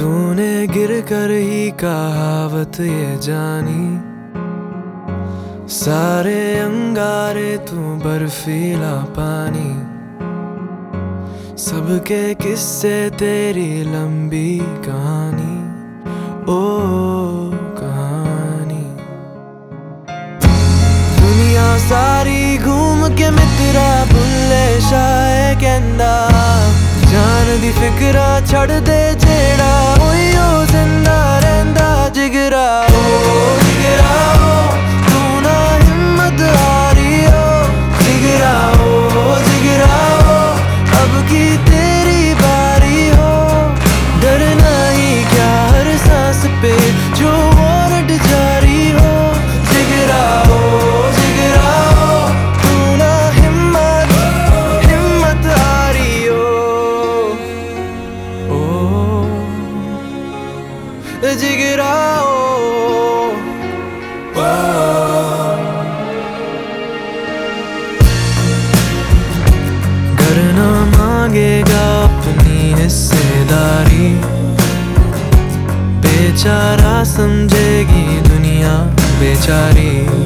तूने गिर कर ही कहावत ये जानी, सारे अंगारे तू बर्फीला पानी, सबके किस्से तेरी लंबी कहानी, ओ कहानी। दुनिया सारी घूम के मित्रा भुल्ले शाये कहंदा, जान दी फिक्रा छड़ दे जेड़ा ओयो जिंदा रहंदा जिगरा, ओ जिगरा ओ तू ना हिम्मत हारी हो, जिगरा ओ जिगरा ओ अब की तेरी बारी हो, डरना ही क्या हर सांस पे जो वारंट जारी हो, जिगरा ओ जिगरा ओ तू ना हिम्मत हारी हो, जिगरा घर ना मांगेगा अपनी हिस्सेदारी, बेचारा समझेगी दुनिया बेचारी।